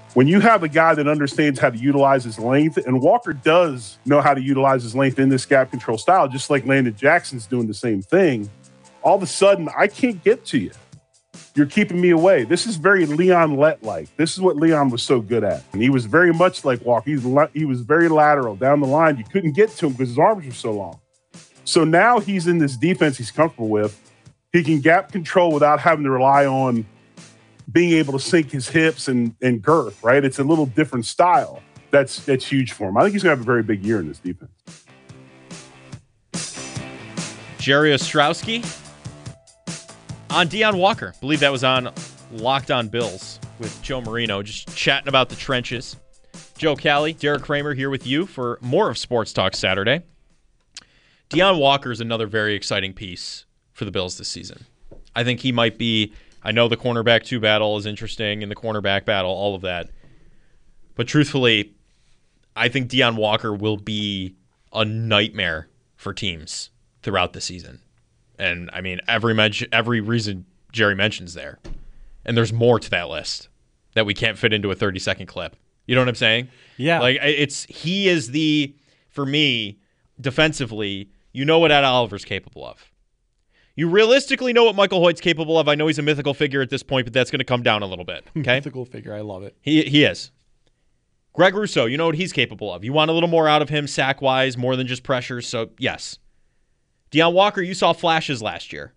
When you have a guy that understands how to utilize his length, and Walker does know how to utilize his length in this gap control style, just like Landon Jackson's doing the same thing, all of a sudden, I can't get to you. You're keeping me away. This is very Leon Lett-like. This is what Leon was so good at. And he was very much like Walker. He was very lateral. Down the line, you couldn't get to him because his arms were so long. So now he's in this defense he's comfortable with. He can gap control without having to rely on being able to sink his hips and girth, right? It's a little different style. That's huge for him. I think he's going to have a very big year in this defense. Jerry Ostrowski on Deion Walker. I believe that was on Locked On Bills with Joe Marino, just chatting about the trenches. Joe Cali, Derek Kramer here with you for more of Sports Talk Saturday. Deion Walker is another very exciting piece for the Bills this season. I think he might be, I know the cornerback 2 battle is interesting and the cornerback battle, all of that. But truthfully, I think Deion Walker will be a nightmare for teams throughout the season. And I mean, every reason Jerry mentions there. And there's more to that list that we can't fit into a 30-second clip. You know what I'm saying? Yeah. Like, he is for me, defensively, you know what Ed Oliver's capable of. You realistically know what Michael Hoyt's capable of. I know he's a mythical figure at this point, but that's going to come down a little bit. Okay? Mythical figure. I love it. He is. Greg Rousseau, you know what he's capable of. You want a little more out of him sack-wise, more than just pressure, so yes. Deion Walker, you saw flashes last year.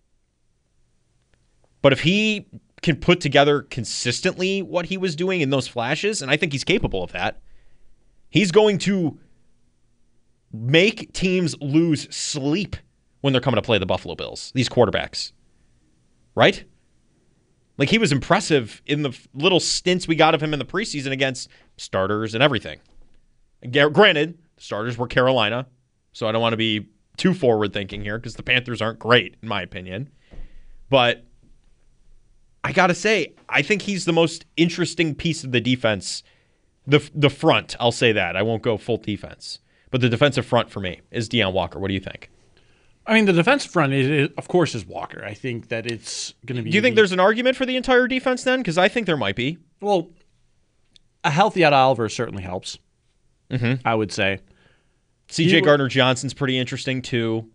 But if he can put together consistently what he was doing in those flashes, and I think he's capable of that, he's going to make teams lose sleep when they're coming to play the Buffalo Bills, these quarterbacks. Right? Like, he was impressive in the little stints we got of him in the preseason against starters and everything. Granted, the starters were Carolina, so I don't want to be too forward-thinking here because the Panthers aren't great, in my opinion. But I got to say, I think he's the most interesting piece of the defense. The front, I'll say that. I won't go full defense. But the defensive front for me is Deion Walker. What do you think? I mean, the defensive front, of course, is Walker. I think that it's going to be... Do you think there's an argument for the entire defense then? Because I think there might be. Well, a healthy Ed Oliver certainly helps, I would say. C.J. Gardner-Johnson's pretty interesting, too.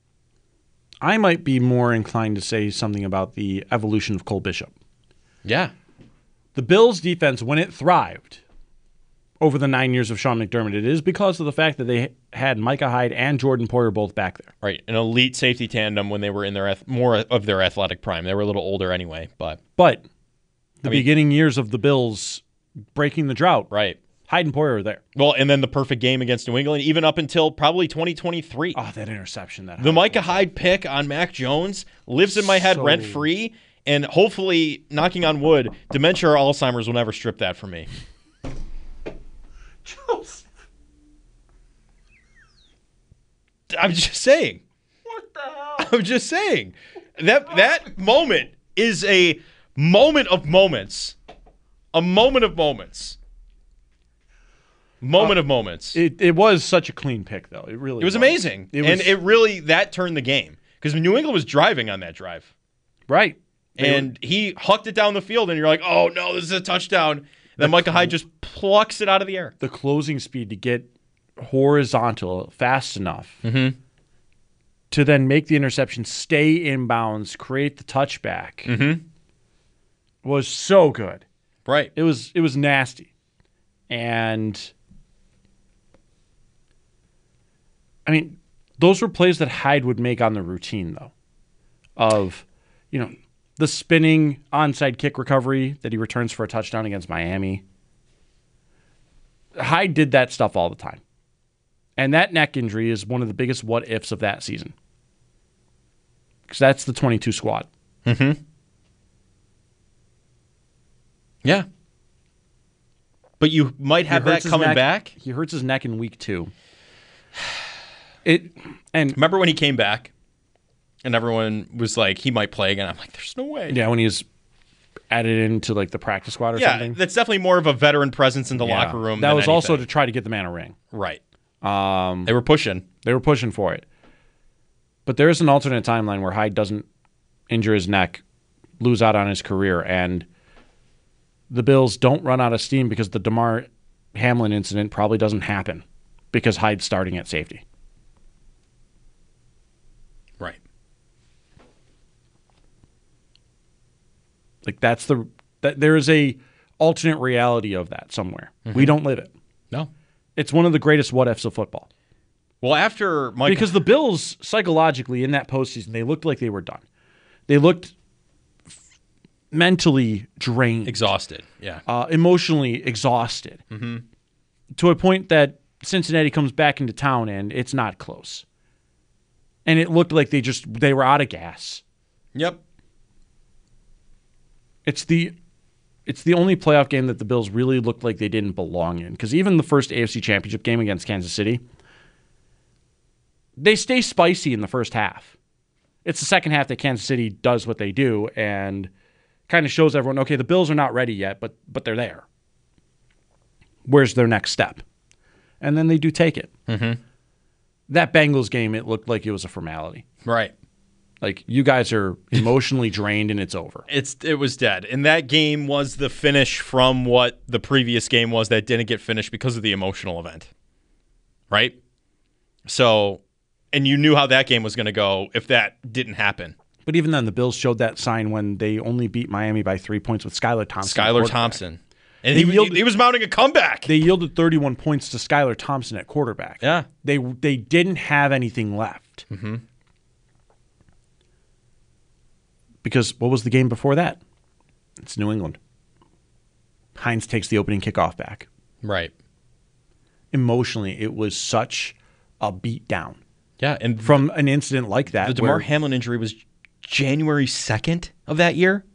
I might be more inclined to say something about the evolution of Cole Bishop. Yeah. The Bills' defense, when it thrived over the 9 years of Sean McDermott, it is because of the fact that they had Micah Hyde and Jordan Poyer both back there. Right, an elite safety tandem when they were in their more of their athletic prime. They were a little older anyway, but the beginning years of the Bills breaking the drought, right? Hyde and Poyer are there. Well, and then the perfect game against New England, even up until probably 2023. Oh, that interception! The Micah Hyde pick on Mac Jones lives in my head rent-free, and hopefully, knocking on wood, dementia or Alzheimer's will never strip that from me. Joseph. I'm just saying. What the hell? I'm just saying. That moment is a moment of moments. A moment of moments. Moment of moments. It was such a clean pick, though. It was amazing. That turned the game. Because New England was driving on that drive. Right. And he hucked it down the field, and you're like, oh, no, this is a touchdown. Then Micah Hyde just plucks it out of the air. The closing speed to get horizontal fast enough to then make the interception, stay inbounds, create the touchback was so good. Right. It was nasty. And I mean, those were plays that Hyde would make on the routine, though, of, the spinning onside kick recovery that he returns for a touchdown against Miami. Hyde did that stuff all the time. And that neck injury is one of the biggest what-ifs of that season. Because that's the 22 squad. Yeah. But you might have that coming back. He hurts his neck in week 2. Remember when he came back? And everyone was like, he might play again. I'm like, there's no way. Yeah, when he was added into like the practice squad or something. Yeah, that's definitely more of a veteran presence in the locker room. That was anything. also to try to get the man a ring. Right. They were pushing. They were pushing for it. But there is an alternate timeline where Hyde doesn't injure his neck, lose out on his career, and the Bills don't run out of steam because the Damar Hamlin incident probably doesn't happen because Hyde's starting at safety. Right. Like there is a alternate reality of that somewhere. We don't live it. No. It's one of the greatest what ifs of football. Well, after Mike, Because the Bills, psychologically, in that postseason, they looked like they were done. They looked mentally drained. exhausted. Yeah. Emotionally exhausted. To a point that Cincinnati comes back into town and it's not close. And it looked like they were out of gas. Yep. It's the only playoff game that the Bills really looked like they didn't belong in. Because even the first AFC Championship game against Kansas City, they stay spicy in the first half. It's the second half that Kansas City does what they do and kind of shows everyone, okay, the Bills are not ready yet, but they're there. Where's their next step? And then they do take it. That Bengals game, it looked like it was a formality. Right. Like, you guys are emotionally drained and it's over. It was dead. And that game was the finish from what the previous game was that didn't get finished because of the emotional event. Right? So, and you knew how that game was going to go if that didn't happen. But even then, the Bills showed that sign when they only beat Miami by 3 points with Skylar Thompson. Skylar Thompson. And he was mounting a comeback. They yielded 31 points to Skylar Thompson at quarterback. Yeah. They didn't have anything left. Because what was the game before that? It's New England. Hines takes the opening kickoff back. Right. Emotionally, it was such a beat down. Yeah. And From an incident like that. the Damar Hamlin injury was January 2nd of that year.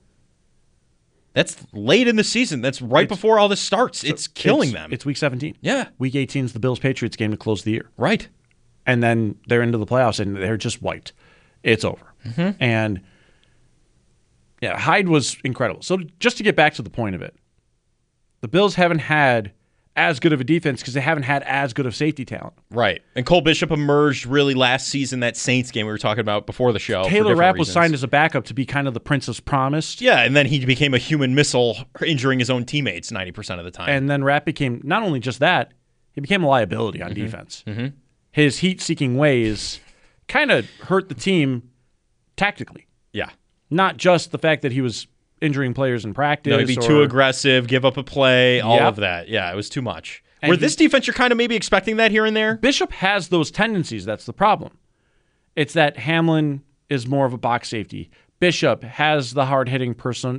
That's late in the season. That's right before all this starts. It's killing them. It's week 17. Yeah. Week 18 is the Bills-Patriots game to close the year. Right. And then they're into the playoffs, and they're just wiped. It's over. And, yeah, Hyde was incredible. So just to get back to the point of it, the Bills haven't had as good of a defense because they haven't had as good of safety talent. Right. And Cole Bishop emerged really last season, that Saints game we were talking about before the show. Taylor Rapp was signed as a backup to be kind of the Princess Promised. Yeah, and then he became a human missile, injuring his own teammates 90% of the time. And then Rapp became, not only just that, he became a liability on defense. His heat-seeking ways kind of hurt the team tactically. Yeah. Not just the fact that he was injuring players in practice. No, he'd be too aggressive, give up a play, all Yep. of that. Yeah, it was too much. And Where this defense, you're kind of maybe expecting that here and there. Bishop has those tendencies. That's the problem. It's that Hamlin is more of a box safety. Bishop has the hard-hitting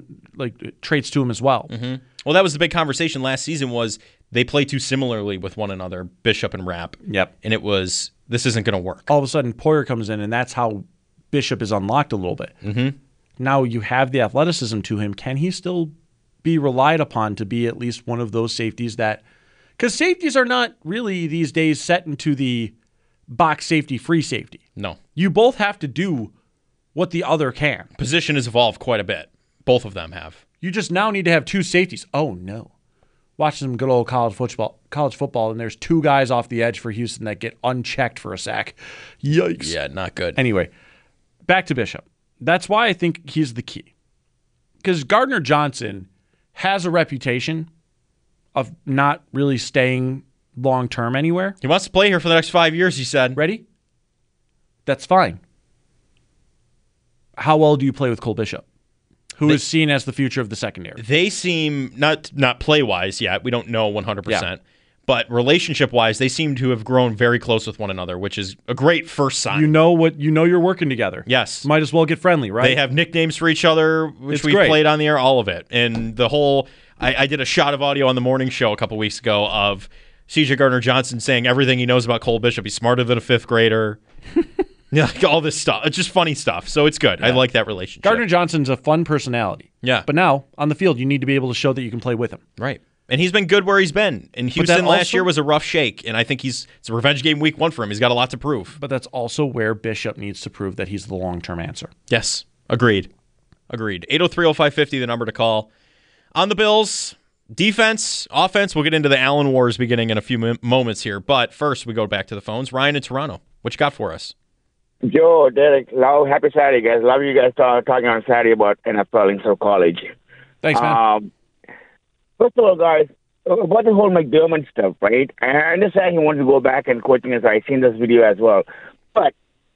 traits to him as well. Well, that was the big conversation last season was they play too similarly with one another, Bishop and Rapp. Yep. And it was, this isn't going to work. All of a sudden, Poyer comes in, and that's how Bishop is unlocked a little bit. Now you have the athleticism to him. Can he still be relied upon to be at least one of those safeties that – because safeties are not really these days set into the box safety, free safety. No. You both have to do what the other can. Position has evolved quite a bit. Both of them have. You just now need to have two safeties. Oh, no. Watching some good old college football, and there's two guys off the edge for Houston that get unchecked for a sack. Yikes. Yeah, not good. Anyway, back to Bishop. That's why I think he's the key. Because Gardner Johnson has a reputation of not really staying long-term anywhere. He wants to play here for the next 5 years, he said. Ready? That's fine. How well do you play with Cole Bishop, who is seen as the future of the secondary? They seem, not play-wise yet, we don't know 100%, but relationship-wise, they seem to have grown very close with one another, which is a great first sign. You know you're working together. Yes. Might as well get friendly, right? They have nicknames for each other, which It's we great. played on the air, all of it. And the whole, I did a shot of audio on the morning show a couple weeks ago of CJ Gardner-Johnson saying everything he knows about Cole Bishop. He's smarter than a fifth grader. Yeah, like all this stuff. It's just funny stuff. So it's good. I like that relationship. Gardner Johnson's a fun personality. Yeah. But now, on the field, you need to be able to show that you can play with him. Right. And he's been good where he's been. And Houston last year was a rough shake. And I think it's a revenge game week 1 for him. He's got a lot to prove. But that's also where Bishop needs to prove that he's the long-term answer. Yes. Agreed. 803-0550, the number to call. On the Bills, defense, offense, we'll get into the Allen Wars beginning in a few moments here. But first, we go back to the phones. Ryan in Toronto, what you got for us? Joe, Derek, happy Saturday, guys. Love you guys talking on Saturday about NFL instead of college. Thanks, man. First of all, guys, about the whole McDermott stuff, right? I understand he wants to go back and coaching, as I've seen this video as well. But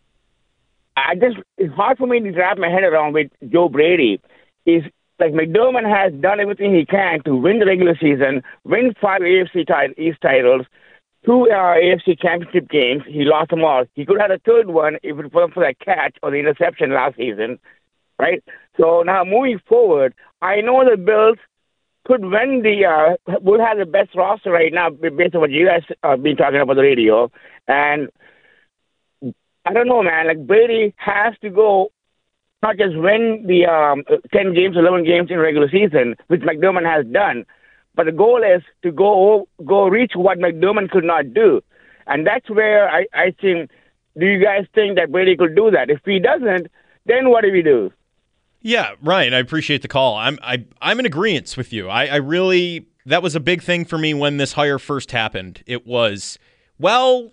it's hard for me to wrap my head around with Joe Brady. Is like McDermott has done everything he can to win the regular season, win 5 AFC East titles, 2 AFC championship games. He lost them all. He could have had a third one if it wasn't for that catch or the interception last season, right? So now moving forward, I know the Bills could win will have the best roster right now based on what you guys have been talking about the radio. And I don't know, man. Like, Brady has to go not just win the 10 games, 11 games in regular season, which McDermott has done, but the goal is to go reach what McDermott could not do. And that's where I think, do you guys think that Brady could do that? If he doesn't, then what do we do? Yeah, Ryan, I appreciate the call. I'm in agreement with you. I really, that was a big thing for me when this hire first happened. It was, well,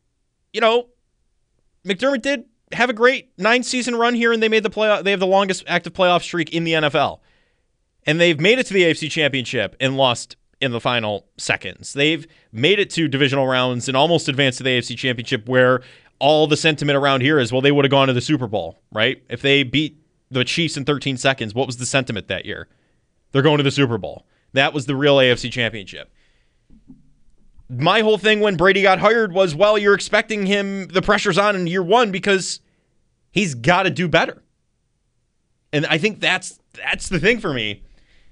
McDermott did have a great 9-season run here, and they made the playoff. They have the longest active playoff streak in the NFL. And they've made it to the AFC Championship and lost in the final seconds. They've made it to divisional rounds and almost advanced to the AFC Championship, where all the sentiment around here is, well, they would have gone to the Super Bowl, right? If they beat the Chiefs in 13 seconds, what was the sentiment that year? They're going to the Super Bowl. That was the real AFC Championship. My whole thing when Brady got hired was, well, you're expecting him, the pressure's on in year one because he's got to do better. And I think that's the thing for me.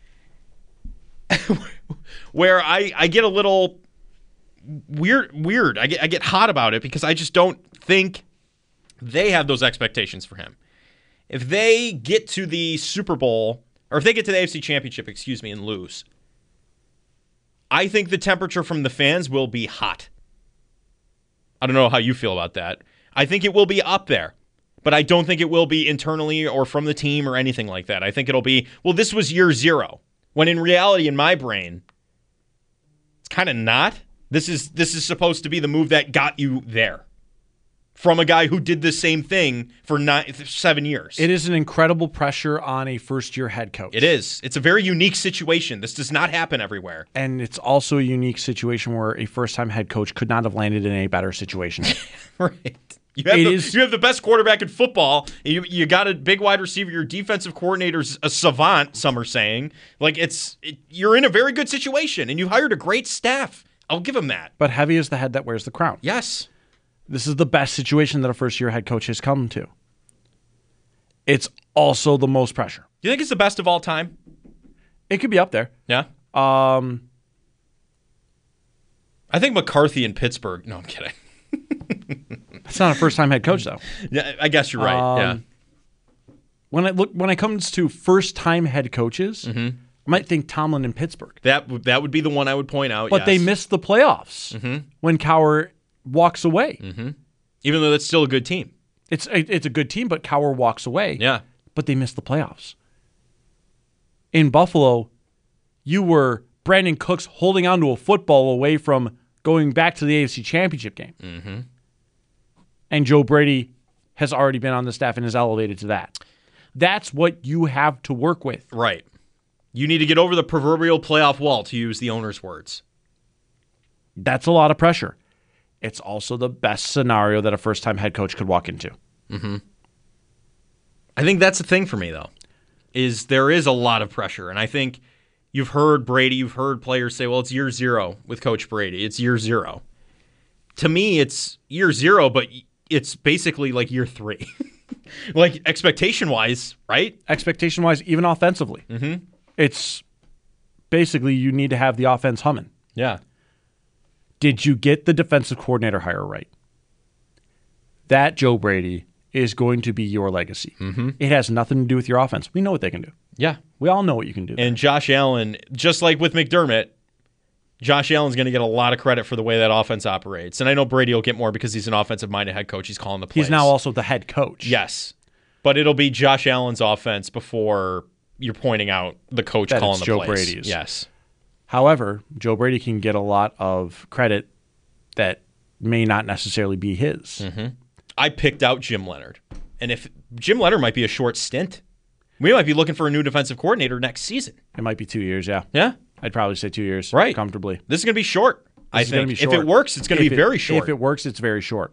Where I get a little weird. I get hot about it because I just don't think they have those expectations for him. If they get to the Super Bowl, or if they get to the AFC Championship, and lose, I think the temperature from the fans will be hot. I don't know how you feel about that. I think it will be up there, but I don't think it will be internally or from the team or anything like that. I think it'll be, well, this was year 0, when in reality, in my brain, it's kind of not. This is supposed to be the move that got you there. From a guy who did the same thing for 7 years. It is an incredible pressure on a first-year head coach. It is. It's a very unique situation. This does not happen everywhere. And it's also a unique situation where a first-time head coach could not have landed in a better situation. Right. You have the best quarterback in football. You got a big wide receiver. Your defensive coordinator's a savant, some are saying. Like, you're in a very good situation, and you hired a great staff. I'll give him that. But heavy is the head that wears the crown. Yes. This is the best situation that a first-year head coach has come to. It's also the most pressure. Do you think it's the best of all time? It could be up there. Yeah? I think McCarthy in Pittsburgh. No, I'm kidding. It's not a first-time head coach, though. Yeah, I guess you're right. Yeah. When it comes to first-time head coaches, I might think Tomlin in Pittsburgh. That would be the one I would point out. But they missed the playoffs when Cowher walks away. Even though that's still a good team. It's a good team, but Cowher walks away. Yeah. But they missed the playoffs. In Buffalo, you were Brandon Cooks holding onto a football away from going back to the AFC Championship game. And Joe Brady has already been on the staff and is elevated to that. That's what you have to work with. Right. You need to get over the proverbial playoff wall, to use the owner's words. That's a lot of pressure. It's also the best scenario that a first-time head coach could walk into. I think that's the thing for me, though, is there is a lot of pressure. And I think you've heard Brady, you've heard players say, well, it's year 0 with Coach Brady. It's year 0. To me, it's year 0, but it's basically like year 3. Like, expectation-wise, right? Expectation-wise, even offensively. It's basically you need to have the offense humming. Yeah. Did you get the defensive coordinator hire right? That, Joe Brady, is going to be your legacy. It has nothing to do with your offense. We know what they can do. Yeah. We all know what you can do. And Josh Allen, just like with McDermott, Josh Allen's going to get a lot of credit for the way that offense operates. And I know Brady will get more because he's an offensive-minded head coach. He's calling the plays. He's now also the head coach. Yes. But it'll be Josh Allen's offense before you're pointing out the coach that calling the Joe plays. Brady's. Yes. However, Joe Brady can get a lot of credit that may not necessarily be his. I picked out Jim Leonhard. And if Jim Leonhard might be a short stint, we might be looking for a new defensive coordinator next season. It might be 2 years, yeah. Yeah? I'd probably say 2 years. Right. Comfortably. This is going to be short, I This is gonna think. be short. If it works, it's going to be very short. If it works, it's very short.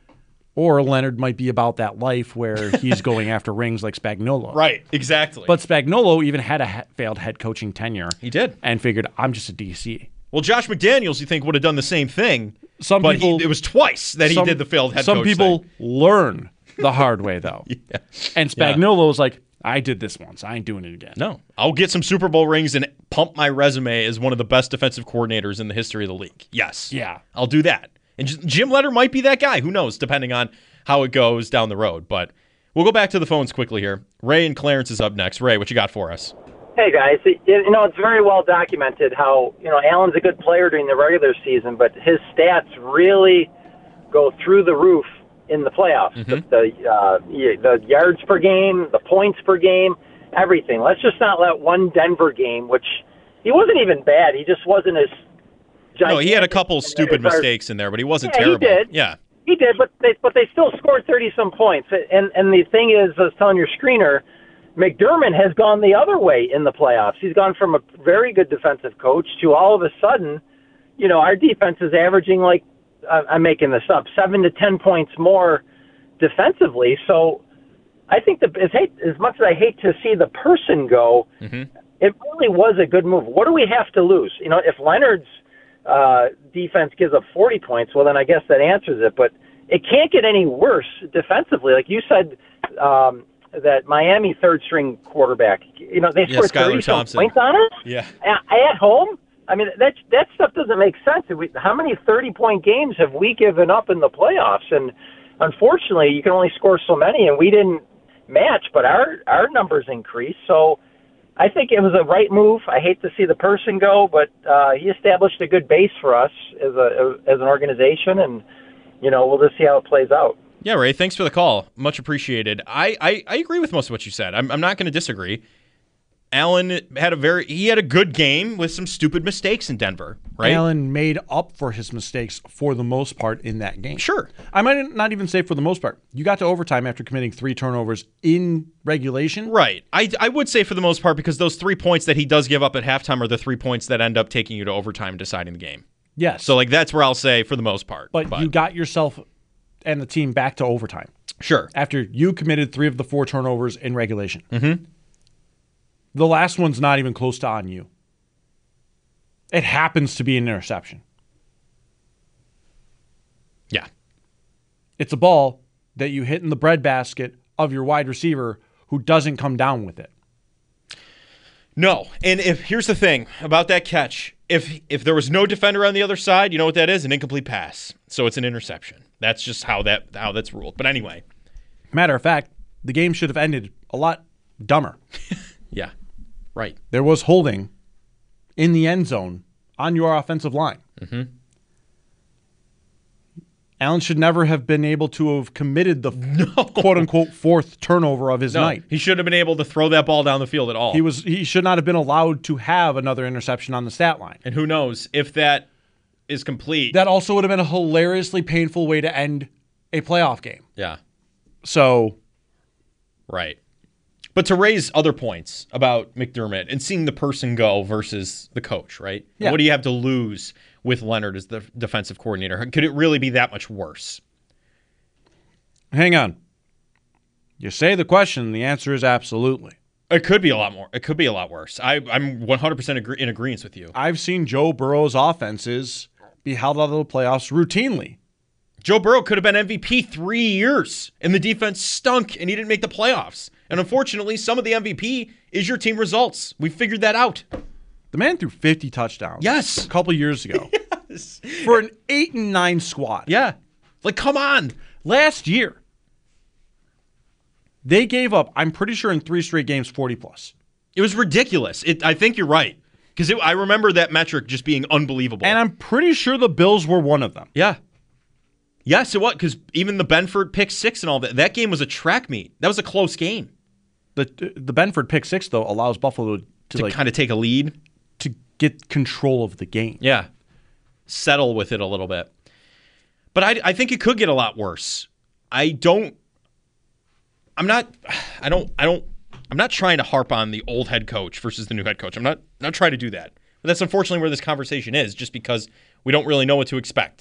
Or Leonard might be about that life where he's going after rings like Spagnuolo. Right, exactly. But Spagnuolo even had a failed head coaching tenure. He did. And figured, I'm just a DC. Well, Josh McDaniels, you think, would have done the same thing. Some but people, it was twice that he did the failed head coach Some people thing. learn the hard way, though. Yeah. And Spagnuolo was like, I did this once. I ain't doing it again. No. I'll get some Super Bowl rings and pump my resume as one of the best defensive coordinators in the history of the league. Yes. Yeah. I'll do that. And Jim Leonard might be that guy. Who knows, depending on how it goes down the road. But we'll go back to the phones quickly here. Ray and Clarence is up next. Ray, what you got for us? Hey, guys. It's very well documented how, Allen's a good player during the regular season, but his stats really go through the roof in the playoffs. Mm-hmm. The yards per game, the points per game, everything. Let's just not let one Denver game, which he wasn't even bad. He just wasn't as gigantic. No, he had a couple stupid mistakes in there, but he wasn't terrible. He did. Yeah. He did, but they still scored 30-some points. And the thing is, I was telling your screener, McDermott has gone the other way in the playoffs. He's gone from a very good defensive coach to all of a sudden, our defense is averaging like, I'm making this up, 7 to 10 points more defensively. So I think as much as I hate to see the person go, Mm-hmm. it really was a good move. What do we have to lose? If Leonard's defense gives up 40 points, well, then I guess that answers it. But it can't get any worse defensively. Like you said, that Miami third-string quarterback, they scored 30-some points on us? Yeah. At home? I mean, that stuff doesn't make sense. How many 30-point games have we given up in the playoffs? And unfortunately, you can only score so many, and we didn't match, but our numbers increased. So I think it was a right move. I hate to see the person go, but he established a good base for us as an organization, and we'll just see how it plays out. Yeah, Ray, thanks for the call. Much appreciated. I agree with most of what you said. I'm not going to disagree. Allen had a good game with some stupid mistakes in Denver, right? Allen made up for his mistakes for the most part in that game. Sure. I might not even say for the most part. You got to overtime after committing 3 turnovers in regulation. Right. I would say for the most part because those 3 points that he does give up at halftime are the 3 points that end up taking you to overtime and deciding the game. Yes. So that's where I'll say for the most part. But you got yourself and the team back to overtime. Sure. After you committed 3 of the 4 turnovers in regulation. Mm-hmm. The last one's not even close to on you. It happens to be an interception. Yeah. It's a ball that you hit in the breadbasket of your wide receiver who doesn't come down with it. No. And here's the thing about that catch. If there was no defender on the other side, you know what that is? An incomplete pass. So it's an interception. That's just how that's ruled. But anyway. Matter of fact, the game should have ended a lot dumber. Yeah. Right. There was holding in the end zone on your offensive line. Mm-hmm. Allen should never have been able to have committed the quote-unquote 4th turnover of his night. He shouldn't have been able to throw that ball down the field at all. He should not have been allowed to have another interception on the stat line. And who knows if that is complete. That also would have been a hilariously painful way to end a playoff game. Yeah. So. Right. But to raise other points about McDermott and seeing the person go versus the coach, right? Yeah. What do you have to lose with Leonard as the defensive coordinator? Could it really be that much worse? Hang on. You say the question, the answer is absolutely. It could be a lot more. It could be a lot worse. I'm 100% in agreement with you. I've seen Joe Burrow's offenses be held out of the playoffs routinely. Joe Burrow could have been MVP 3 years, and the defense stunk, and he didn't make the playoffs. And unfortunately, some of the MVP is your team results. We figured that out. The man threw 50 touchdowns. Yes. A couple years ago. Yes. For an 8-9 squad. Yeah. Like, come on. Last year, they gave up, I'm pretty sure in 3 straight games, 40+. It was ridiculous. I think you're right. Because I remember that metric just being unbelievable. And I'm pretty sure the Bills were one of them. Yeah. Yes, it was. Because even the Benford pick 6 and all that game was a track meet. That was a close game. The Benford pick 6, though, allows Buffalo to kind of take a lead. To get control of the game. Yeah. Settle with it a little bit. But I think it could get a lot worse. I'm not trying to harp on the old head coach versus the new head coach. I'm not trying to do that. But that's unfortunately where this conversation is, just because we don't really know what to expect.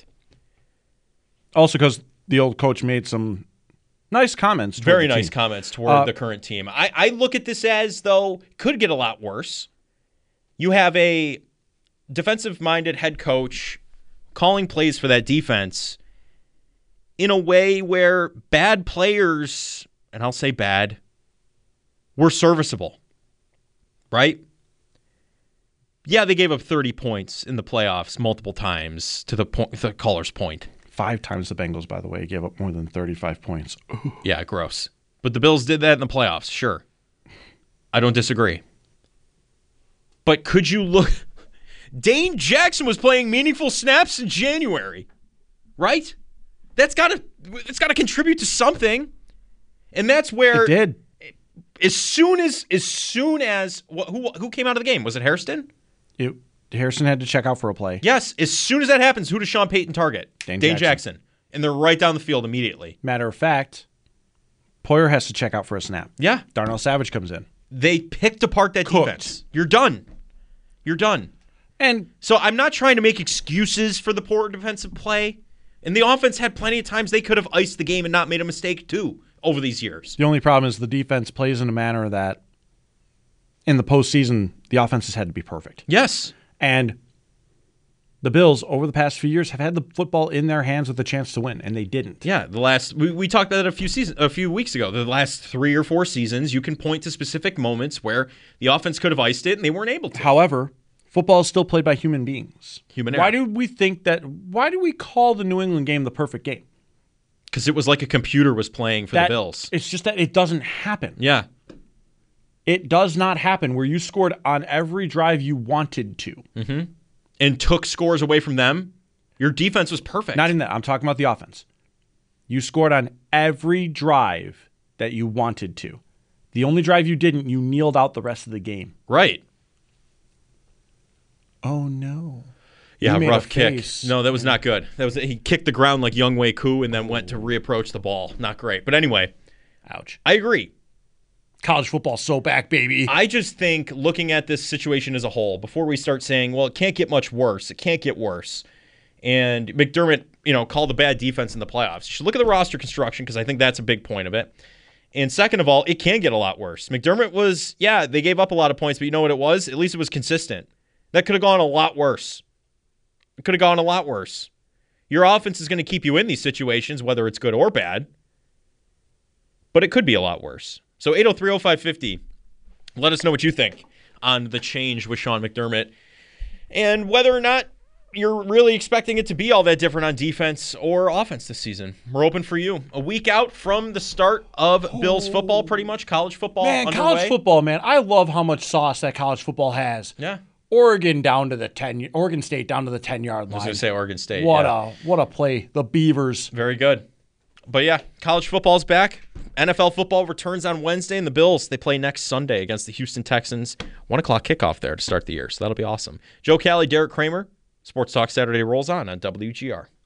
Also because the old coach made some nice comments. Very nice comments toward the current team. I look at this as, though, could get a lot worse. You have a defensive-minded head coach calling plays for that defense in a way where bad players, and I'll say bad, were serviceable, right? Yeah, they gave up 30 points in the playoffs multiple times, to the caller's point. 5 times the Bengals, by the way, gave up more than 35 points. Ooh. Yeah, gross. But the Bills did that in the playoffs, sure. I don't disagree. But could you look... Dane Jackson was playing meaningful snaps in January, right? That's got to contribute to something. And that's where... It did. As soon as who came out of the game? Was it Hairston? Harrison had to check out for a play. Yes. As soon as that happens, who does Sean Payton target? Dane Jackson. And they're right down the field immediately. Matter of fact, Poyer has to check out for a snap. Yeah. Darnell Savage comes in. They picked apart that defense. You're done. You're done. And so I'm not trying to make excuses for the poor defensive play. And the offense had plenty of times they could have iced the game and not made a mistake too over these years. The only problem is the defense plays in a manner that in the postseason, the offense has had to be perfect. Yes. And the Bills, over the past few years, have had the football in their hands with a chance to win, and they didn't. Yeah, we talked about it a few weeks ago. The last 3 or 4 seasons, you can point to specific moments where the offense could have iced it and they weren't able to. However, football is still played by human beings. Human error. Why do we call the New England game the perfect game? Because it was like a computer was playing for the Bills. It's just that it doesn't happen. Yeah. It does not happen where you scored on every drive you wanted to. Mm-hmm. And took scores away from them. Your defense was perfect. Not even that. I'm talking about the offense. You scored on every drive that you wanted to. The only drive you didn't, you kneeled out the rest of the game. Right. Oh, no. Yeah, rough kick. No, that was not good. He kicked the ground like Young Wei Koo and then went to reapproach the ball. Not great. But anyway. Ouch. I agree. College football's so back, baby. I just think looking at this situation as a whole, before we start saying, well, it can't get much worse. It can't get worse. And McDermott, called a bad defense in the playoffs. You should look at the roster construction because I think that's a big point of it. And second of all, it can get a lot worse. McDermott they gave up a lot of points, but you know what it was? At least it was consistent. That could have gone a lot worse. It could have gone a lot worse. Your offense is going to keep you in these situations, whether it's good or bad. But it could be a lot worse. So 803-0550, let us know what you think on the change with Sean McDermott and whether or not you're really expecting it to be all that different on defense or offense this season. We're open for you. A week out from the start of Bills football, pretty much, college football underway. College football, man. I love how much sauce that college football has. Yeah. Oregon State down to the 10-yard line. I was going to say Oregon State. What a play. The Beavers. Very good. But yeah, college football's back. NFL football returns on Wednesday, and the Bills, they play next Sunday against the Houston Texans. 1 o'clock kickoff there to start the year, so that'll be awesome. Joe Kelly, Derek Kramer, Sports Talk Saturday rolls on WGR.